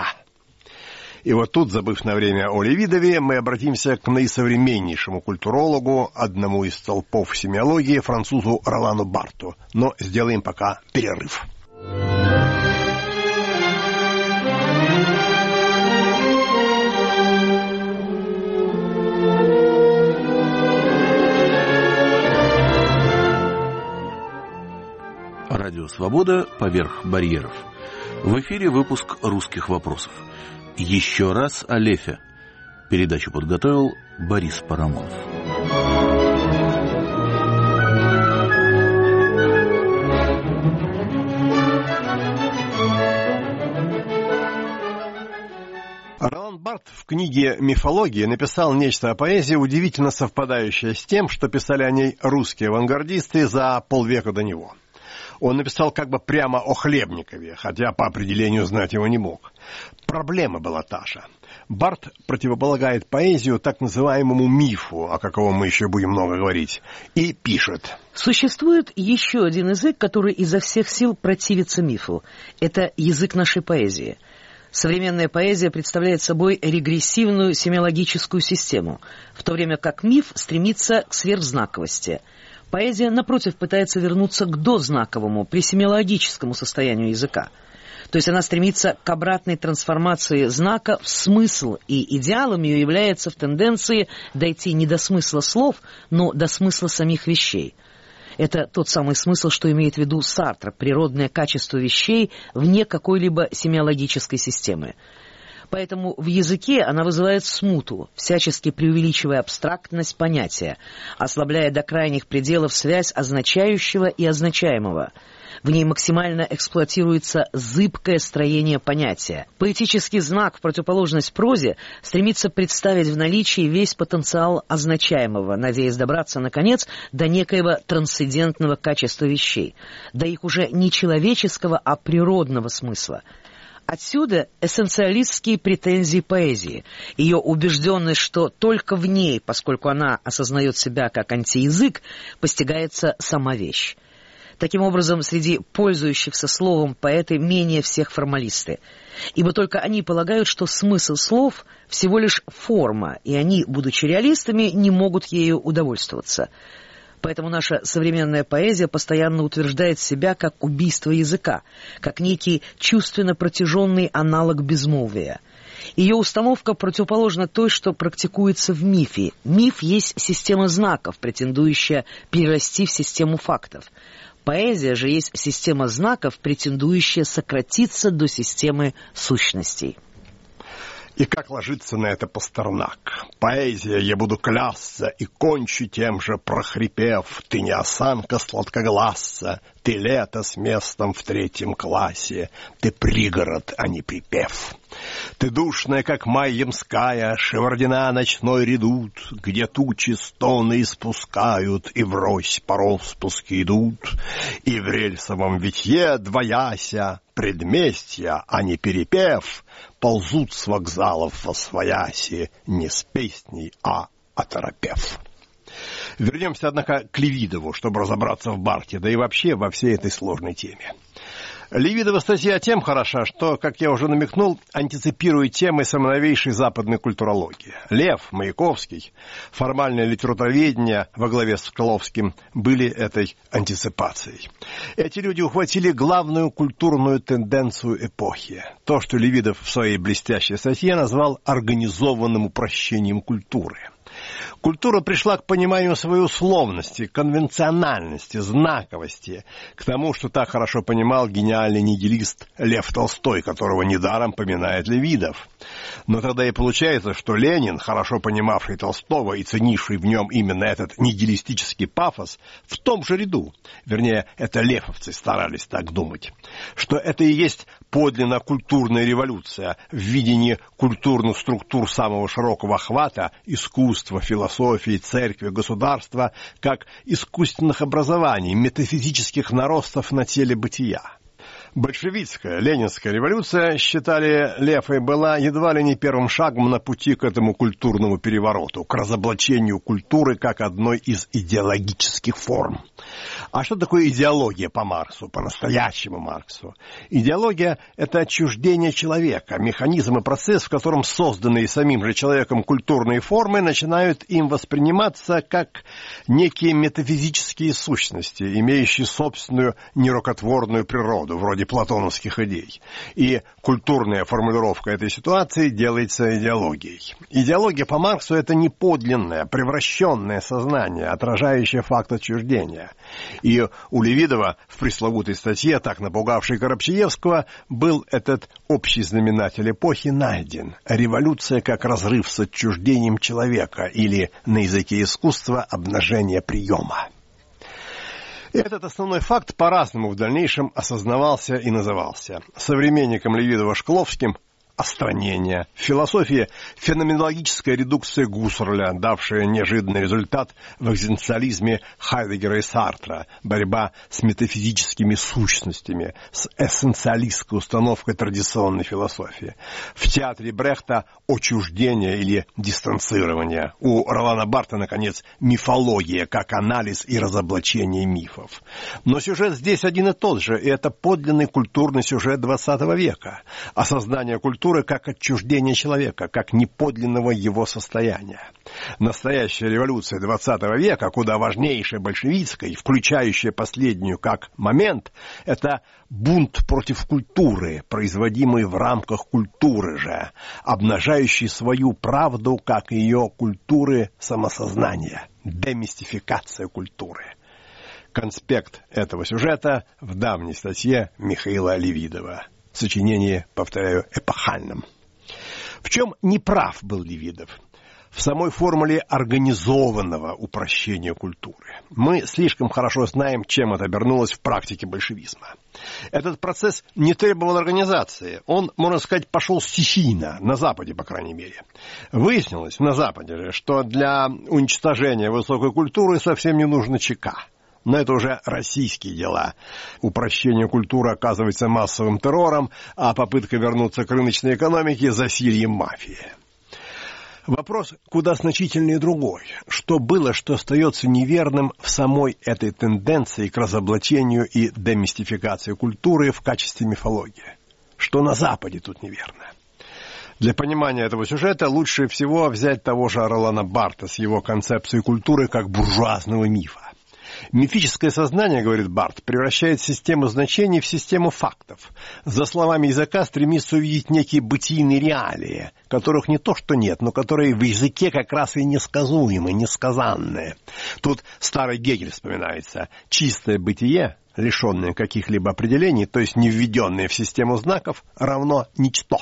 И вот тут, забыв на время о Левидове, мы обратимся к наисовременнейшему культурологу, одному из столпов семиологии, французу Ролану Барту. Но сделаем пока перерыв. Радио «Свобода. Поверх барьеров». В эфире выпуск «Русских вопросов». Еще раз о Лефе. Передачу подготовил Борис Парамонов. Ролан Барт в книге «Мифология» написал нечто о поэзии, удивительно совпадающее с тем, что писали о ней русские авангардисты за полвека до него. Он написал как бы прямо о Хлебникове, хотя по определению знать его не мог. Проблема была та же. Барт противополагает поэзию так называемому мифу, о каком мы еще будем много говорить, и пишет. Существует еще один язык, который изо всех сил противится мифу. Это язык нашей поэзии. Современная поэзия представляет собой регрессивную семиологическую систему, в то время как миф стремится к сверхзнаковости. Поэзия, напротив, пытается вернуться к дознаковому, пресемиологическому состоянию языка. То есть она стремится к обратной трансформации знака в смысл, и идеалом ее является в тенденции дойти не до смысла слов, но до смысла самих вещей. Это тот самый смысл, что имеет в виду Сартр, природное качество вещей вне какой-либо семиологической системы. Поэтому в языке она вызывает смуту, всячески преувеличивая абстрактность понятия, ослабляя до крайних пределов связь означающего и означаемого. В ней максимально эксплуатируется зыбкое строение понятия. Поэтический знак, в противоположность прозе, стремится представить в наличии весь потенциал означаемого, надеясь добраться, наконец, до некоего трансцендентного качества вещей, до их уже не человеческого, а природного смысла. Отсюда эссенциалистские претензии поэзии, ее убежденность, что только в ней, поскольку она осознает себя как антиязык, постигается сама вещь. Таким образом, среди пользующихся словом поэты менее всех формалисты, ибо только они полагают, что смысл слов всего лишь форма, и они, будучи реалистами, не могут ею удовольствоваться. Поэтому наша современная поэзия постоянно утверждает себя как убийство языка, как некий чувственно протяженный аналог безмолвия. Ее установка противоположна той, что практикуется в мифе. Миф есть система знаков, претендующая перерасти в систему фактов. Поэзия же есть система знаков, претендующая сократиться до системы сущностей. И как ложится на это Пастернак? Поэзия, я буду клясться, и кончу тем же, прохрипев. Ты не осанка сладкогласца, ты лето с местом в третьем классе, ты пригород, а не припев. Ты душная, как май ямская, шевардина ночной редут, где тучи стоны испускают, и врозь по распуске идут, и в рельсовом витье двояся, предместья, а не перепев, ползут с вокзалов восвояси, не с песней, а оторопев. Вернемся, однако, к Левидову, чтобы разобраться в Барте, да и вообще во всей этой сложной теме. Левидова статья тем хороша, что, как я уже намекнул, антиципирует темы самоновейшей западной культурологии. Лев, Маяковский, формальное литературоведение во главе с Соколовским были этой антиципацией. Эти люди ухватили главную культурную тенденцию эпохи. То, что Левидов в своей блестящей статье назвал организованным упрощением культуры. Культура пришла к пониманию своей условности, конвенциональности, знаковости, к тому, что так хорошо понимал гениальный нигилист Лев Толстой, которого недаром поминает Левидов. Но тогда и получается, что Ленин, хорошо понимавший Толстого и ценивший в нем именно этот нигилистический пафос, в том же ряду, вернее, это лефовцы старались так думать, что это и есть подлинно культурная революция в видении культурных структур самого широкого охвата, искусства, философии, церкви, государства, как искусственных образований, метафизических наростов на теле бытия. Большевистская, ленинская революция, считали лефы, была едва ли не первым шагом на пути к этому культурному перевороту, к разоблачению культуры как одной из идеологических форм. А что такое идеология по Марксу, по-настоящему Марксу? Идеология – это отчуждение человека, механизм и процесс, в котором созданные самим же человеком культурные формы начинают им восприниматься как некие метафизические сущности, имеющие собственную нерукотворную природу, вроде платоновских идей. И культурная формулировка этой ситуации делается идеологией. Идеология по Марксу – это не подлинное, превращенное сознание, отражающее факт отчуждения. И у Левидова в пресловутой статье, так напугавшей Коробчиевского, был этот общий знаменатель эпохи найден. Революция как разрыв с отчуждением человека, или на языке искусства обнажение приема. Этот основной факт по-разному в дальнейшем осознавался и назывался. Современником Левидова Шкловским – остранение. В философии феноменологическая редукция Гуссерля, давшая неожиданный результат в экзистенциализме Хайдеггера и Сартра, борьба с метафизическими сущностями, с эссенциалистской установкой традиционной философии. В театре Брехта отчуждение или дистанцирование. У Ролана Барта, наконец, мифология, как анализ и разоблачение мифов. Но сюжет здесь один и тот же, и это подлинный культурный сюжет двадцатого века. Осознание культуры как отчуждение человека, как неподлинного его состояния. Настоящая революция двадцатого века, куда важнейшая большевистская, включающая последнюю как момент, это бунт против культуры, производимый в рамках культуры же, обнажающий свою правду как ее культуры самосознания, демистификация культуры. Конспект этого сюжета в давней статье Михаила Левидова. Сочинение, повторяю, эпохальном. В чем неправ был Левидов? В самой формуле организованного упрощения культуры. Мы слишком хорошо знаем, чем это обернулось в практике большевизма. Этот процесс не требовал организации. Он, можно сказать, пошел стихийно, на Западе, по крайней мере. Выяснилось на Западе же, что для уничтожения высокой культуры совсем не нужно ЧК. Но это уже российские дела. Упрощение культуры оказывается массовым террором, а попытка вернуться к рыночной экономике – засильем мафии. Вопрос куда значительнее другой. Что было, что остается неверным в самой этой тенденции к разоблачению и демистификации культуры в качестве мифологии? Что на Западе тут неверно? Для понимания этого сюжета лучше всего взять того же Ролана Барта с его концепцией культуры как буржуазного мифа. Мифическое сознание, говорит Барт, превращает систему значений в систему фактов. За словами языка стремится увидеть некие бытийные реалии, которых не то что нет, но которые в языке как раз и несказуемы, несказанные. Тут старый Гегель вспоминается. Чистое бытие, лишенное каких-либо определений, то есть не введенное в систему знаков, равно ничто.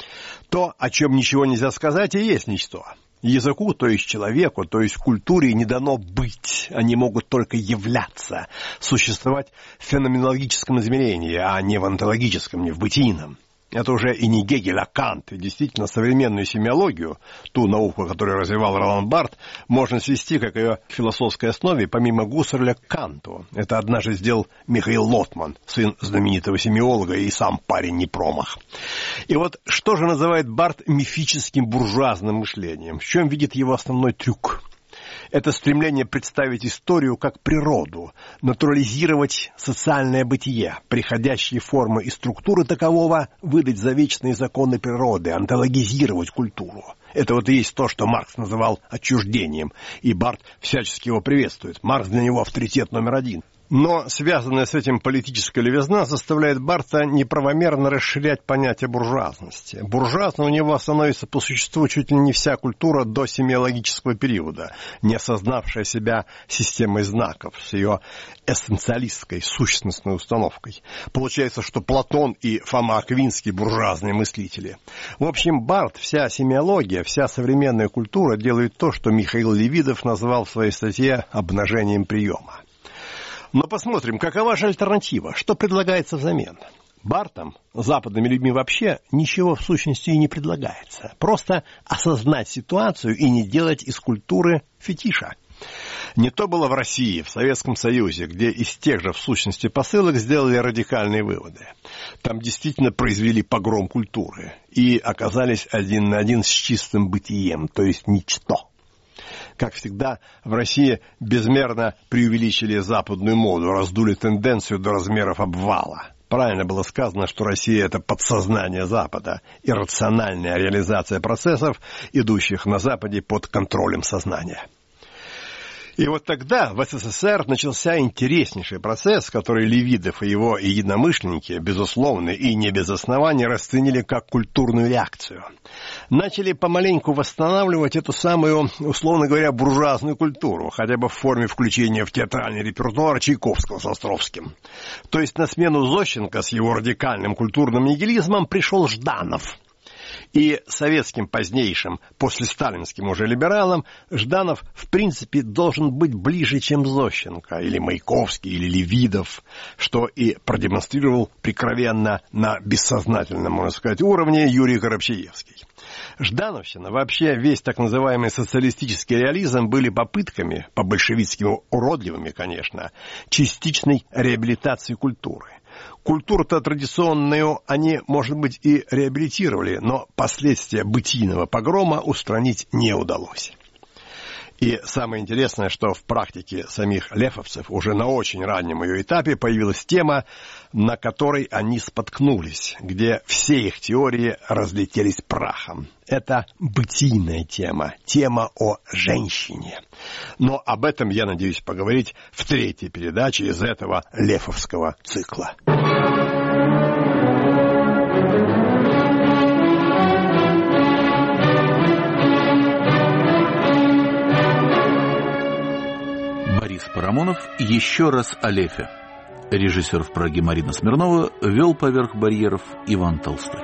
То, о чем ничего нельзя сказать, и есть ничто. Языку, то есть человеку, то есть культуре не дано быть. Они могут только являться, существовать в феноменологическом измерении, а не в онтологическом, не в бытийном. Это уже и не Гегель, а Кант. И действительно, современную семиологию, ту науку, которую развивал Ролан Барт, можно свести, как ее к философской основе, помимо Гуссерля, к Канту. Это однажды сделал Михаил Лотман, сын знаменитого семиолога и сам парень не промах. И вот что же называет Барт мифическим буржуазным мышлением? В чем видит его основной трюк? Это стремление представить историю как природу, натурализировать социальное бытие, приходящие формы и структуры такового, выдать за вечные законы природы, онтологизировать культуру. Это вот и есть то, что Маркс называл отчуждением, и Барт всячески его приветствует. Маркс для него авторитет номер один. Но связанная с этим политическая левизна заставляет Барта неправомерно расширять понятие буржуазности. Буржуазной у него становится по существу чуть ли не вся культура до семиологического периода, не осознавшая себя системой знаков с ее эссенциалистской, сущностной установкой. Получается, что Платон и Фома Аквинский буржуазные мыслители. В общем, Барт, вся семиология, вся современная культура делает то, что Михаил Левидов назвал в своей статье «обнажением приема». Но посмотрим, какова же альтернатива, что предлагается взамен. Бартом, западными людьми вообще, ничего в сущности и не предлагается. Просто осознать ситуацию и не делать из культуры фетиша. Не то было в России, в Советском Союзе, где из тех же в сущности посылок сделали радикальные выводы. Там действительно произвели погром культуры и оказались один на один с чистым бытием, то есть ничто. Как всегда, в России безмерно преувеличили западную моду, раздули тенденцию до размеров обвала. Правильно было сказано, что Россия – это подсознание Запада, иррациональная реализация процессов, идущих на Западе под контролем сознания. И вот тогда в СССР начался интереснейший процесс, который Левидов и его единомышленники, безусловно, и не без оснований, расценили как культурную реакцию. Начали помаленьку восстанавливать эту самую, условно говоря, буржуазную культуру, хотя бы в форме включения в театральный репертуар Чайковского с Островским. То есть на смену Зощенко с его радикальным культурным нигилизмом пришел Жданов. И советским позднейшим, послесталинским уже либералам, Жданов, в принципе, должен быть ближе, чем Зощенко, или Маяковский, или Левидов, что и продемонстрировал прикровенно на бессознательном, можно сказать, уровне Юрий Коробчаевский. Ждановщина, вообще весь так называемый социалистический реализм были попытками, по-большевистски уродливыми, конечно, частичной реабилитации культуры. Культуру-то традиционную они, может быть, и реабилитировали, но последствия бытийного погрома устранить не удалось. И самое интересное, что в практике самих лефовцев уже на очень раннем ее этапе появилась тема, на которой они споткнулись, где все их теории разлетелись прахом. Это бытийная тема, тема о женщине. Но об этом я надеюсь поговорить в третьей передаче из этого лефовского цикла. Борис Парамонов еще раз о Лефе. Режиссер в Праге Марина Смирнова, вел поверх барьеров Иван Толстой.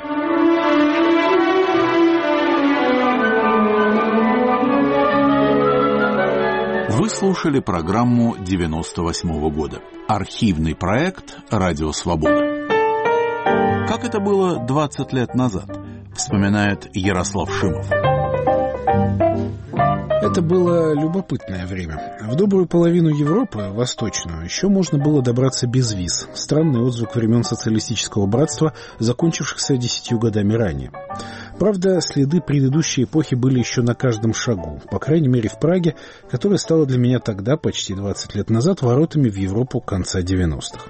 Вы слушали программу девяносто восьмого года. Архивный проект «Радио Свобода». Как это было двадцать лет назад, вспоминает Ярослав Шимов. Это было любопытное время. В добрую половину Европы, восточную, еще можно было добраться без виз. Странный отзвук времен социалистического братства, закончившихся десятью годами ранее. Правда, следы предыдущей эпохи были еще на каждом шагу, по крайней мере в Праге, которая стала для меня тогда, почти двадцать лет назад, воротами в Европу конца девяностых.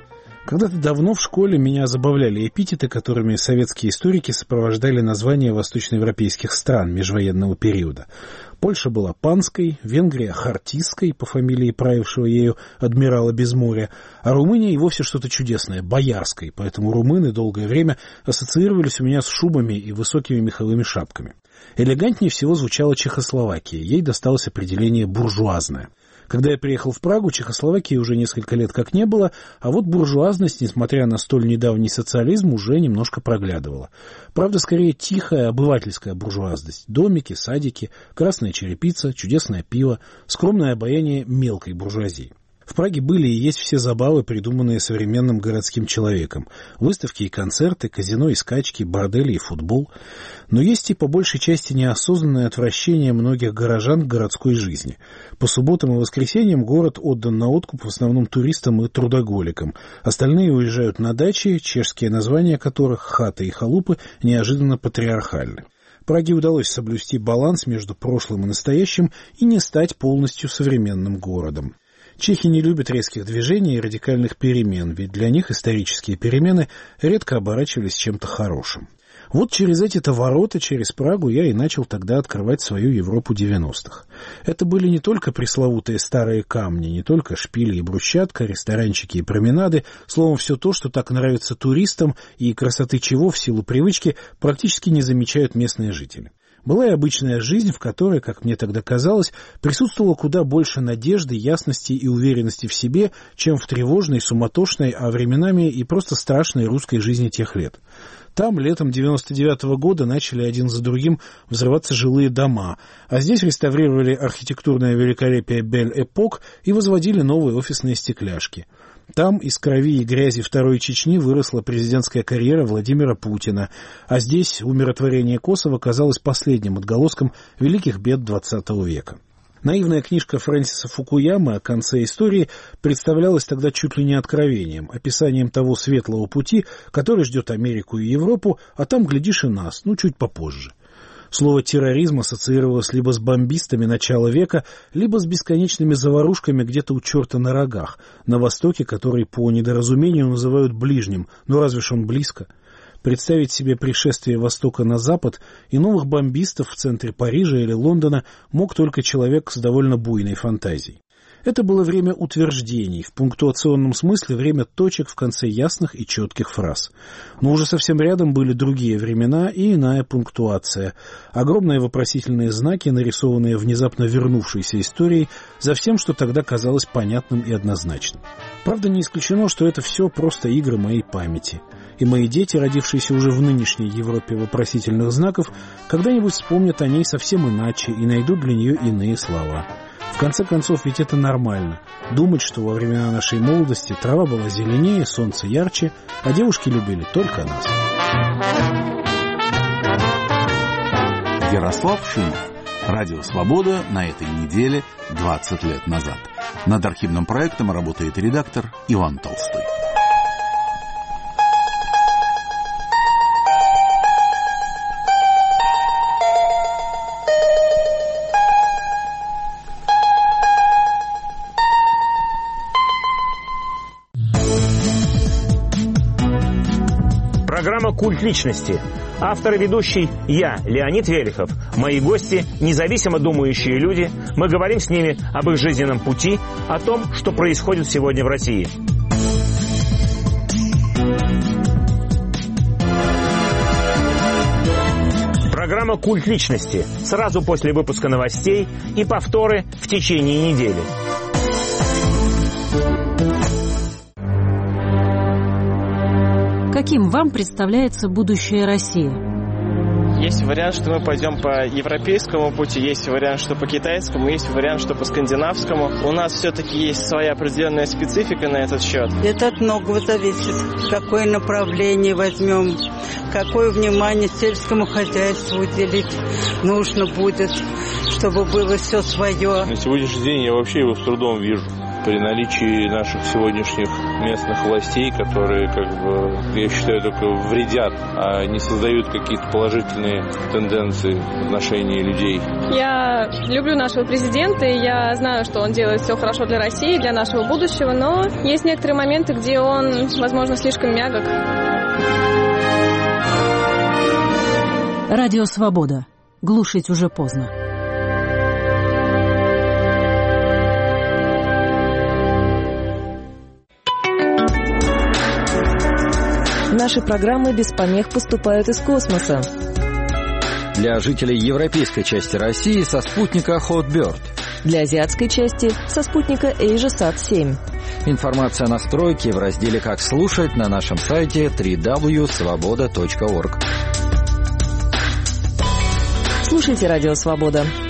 Когда-то давно в школе меня забавляли эпитеты, которыми советские историки сопровождали названия восточноевропейских стран межвоенного периода. Польша была панской, Венгрия — хартистской, по фамилии правившего ею адмирала Безморья, а Румыния и вовсе что-то чудесное — боярской, поэтому румыны долгое время ассоциировались у меня с шубами и высокими меховыми шапками. Элегантнее всего звучала Чехословакия, ей досталось определение «буржуазная». Когда я приехал в Прагу, Чехословакии уже несколько лет как не было, а вот буржуазность, несмотря на столь недавний социализм, уже немножко проглядывала. Правда, скорее тихая обывательская буржуазность. Домики, садики, красная черепица, чудесное пиво, скромное обаяние мелкой буржуазии. В Праге были и есть все забавы, придуманные современным городским человеком. Выставки и концерты, казино и скачки, бордели и футбол. Но есть и по большей части неосознанное отвращение многих горожан к городской жизни. По субботам и воскресеньям город отдан на откуп в основном туристам и трудоголикам. Остальные уезжают на дачи, чешские названия которых, хаты и халупы, неожиданно патриархальны. Праге удалось соблюсти баланс между прошлым и настоящим и не стать полностью современным городом. Чехи не любят резких движений и радикальных перемен, ведь для них исторические перемены редко оборачивались чем-то хорошим. Вот через эти-то ворота, через Прагу, я и начал тогда открывать свою Европу девяностых. Это были не только пресловутые старые камни, не только шпили и брусчатка, ресторанчики и променады, словом, все то, что так нравится туристам и красоты чего в силу привычки практически не замечают местные жители. Была и обычная жизнь, в которой, как мне тогда казалось, присутствовало куда больше надежды, ясности и уверенности в себе, чем в тревожной, суматошной, а временами и просто страшной русской жизни тех лет. Там летом девяносто девятого года начали один за другим взрываться жилые дома, а здесь реставрировали архитектурное великолепие Бель-Эпок и возводили новые офисные стекляшки. Там из крови и грязи Второй Чечни выросла президентская карьера Владимира Путина, а здесь умиротворение Косово казалось последним отголоском великих бед двадцатого века. Наивная книжка Фрэнсиса Фукуямы о конце истории представлялась тогда чуть ли не откровением, описанием того светлого пути, который ждет Америку и Европу, а там, глядишь, и нас, ну, чуть попозже. Слово «терроризм» ассоциировалось либо с бомбистами начала века, либо с бесконечными заварушками где-то у черта на рогах, на востоке, который по недоразумению называют ближним, но разве ж он близко? Представить себе пришествие Востока на Запад и новых бомбистов в центре Парижа или Лондона мог только человек с довольно буйной фантазией. Это было время утверждений, в пунктуационном смысле время точек в конце ясных и четких фраз. Но уже совсем рядом были другие времена и иная пунктуация. Огромные вопросительные знаки, нарисованные внезапно вернувшейся историей, за всем, что тогда казалось понятным и однозначным. Правда, не исключено, что это все просто игры моей памяти. И мои дети, родившиеся уже в нынешней Европе вопросительных знаков, когда-нибудь вспомнят о ней совсем иначе и найдут для нее иные слова. В конце концов, ведь это нормально. Думать, что во времена нашей молодости трава была зеленее, солнце ярче, а девушки любили только нас. Ярослав Шимов. Радио «Свобода» на этой неделе двадцать лет назад. Над архивным проектом работает редактор Иван Толстой. Программа «Культ личности». Автор и ведущий я, Леонид Велихов. Мои гости – независимо думающие люди. Мы говорим с ними об их жизненном пути, о том, что происходит сегодня в России. Программа «Культ личности». Сразу после выпуска новостей и повторы в течение недели. Каким вам представляется будущее России? Есть вариант, что мы пойдем по европейскому пути, есть вариант, что по китайскому, есть вариант, что по скандинавскому. У нас все-таки есть своя определенная специфика на этот счет. Это от многого зависит. Какое направление возьмем, какое внимание сельскому хозяйству уделить нужно будет, чтобы было все свое. На сегодняшний день я вообще его с трудом вижу. при наличии наших сегодняшних местных властей, которые, как бы, я считаю, только вредят, а не создают какие-то положительные тенденции в отношении людей. Я люблю нашего президента, и я знаю, что он делает все хорошо для России, для нашего будущего, но есть некоторые моменты, где он, возможно, слишком мягок. Радио «Свобода». Глушить уже поздно. Наши программы без помех поступают из космоса. Для жителей европейской части России со спутника Hotbird. Для азиатской части со спутника AsiaSat семь. Информация о настройке в разделе «Как слушать» на нашем сайте дабл-ю дабл ю дабл ю точка свобода точка орг. Слушайте «Радио Свобода».